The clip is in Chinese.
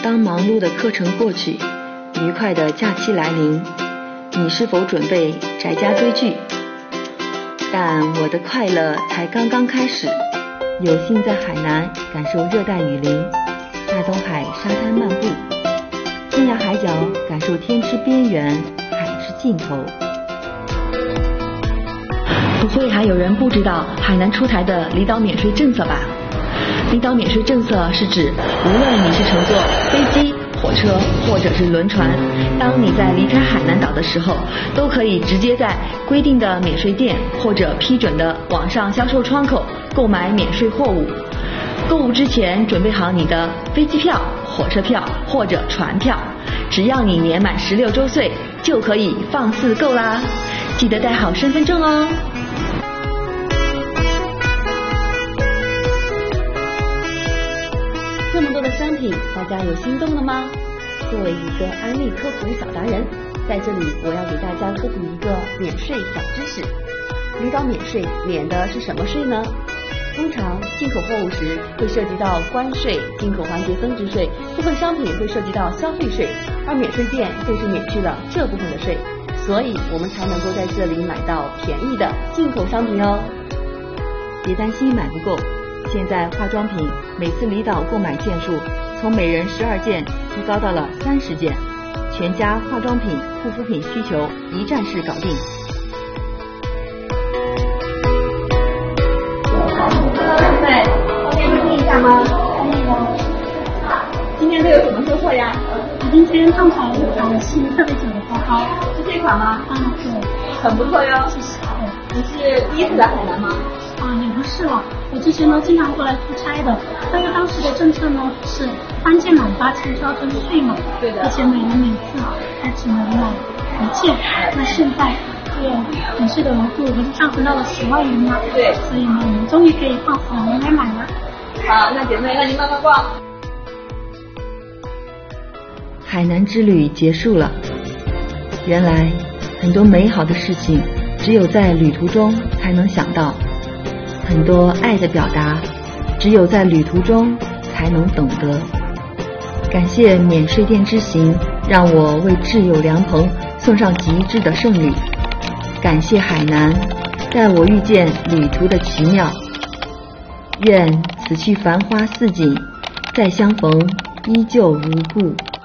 当忙碌的课程过去，愉快的假期来临，你是否准备宅家追剧？但我的快乐才刚刚开始，有幸在海南感受热带雨林，大东海沙滩漫步，天涯海角感受天之边缘，海之尽头。不会还有人不知道海南出台的离岛免税政策吧？离岛免税政策是指，无论你是乘坐飞机、火车或者是轮船，当你在离开海南岛的时候，都可以直接在规定的免税店或者批准的网上销售窗口购买免税货物。购物之前准备好你的飞机票、火车票或者船票，只要你年满16周岁，就可以放肆购啦！记得带好身份证哦。这么多的商品，大家有心动了吗？作为一个安利科普小达人，在这里我要给大家科普一个免税小知识。离岛免税免的是什么税呢？通常进口货物时会涉及到关税、进口环节增值税，部分商品会涉及到消费税，而免税店就是免去了这部分的税，所以我们才能够在这里买到便宜的进口商品哦。别担心买不够，现在化妆品每次离岛购买件数从每人12件提高到了30件，全家化妆品、护肤品需求一站式搞定。 对，方便问一下吗？可以的。 今天都有什么收获呀？ 今天刚好有款新特别久的包包， 是这款吗？ 对， 很不错哟。 谢谢。 你是第一次来海南吗？ 也不是了，我之前呢经常过来出差的，但是当时的政策呢是3件满8000就要征税嘛， 对的， 而且每人每次还只能买1件，那现在这个免税的额度不是上升到了10万元吗？ 对， 所以呢我们终于可以放肆的来买了。 好，那姐妹，那您慢慢逛。 海南之旅结束了，原来很多美好的事情只有在旅途中才能想到，很多爱的表达只有在旅途中才能懂得。感谢免税店之行，让我为挚友良朋送上极致的胜利。感谢海南，带我遇见旅途的奇妙。愿此去繁花似锦，再相逢依旧如故。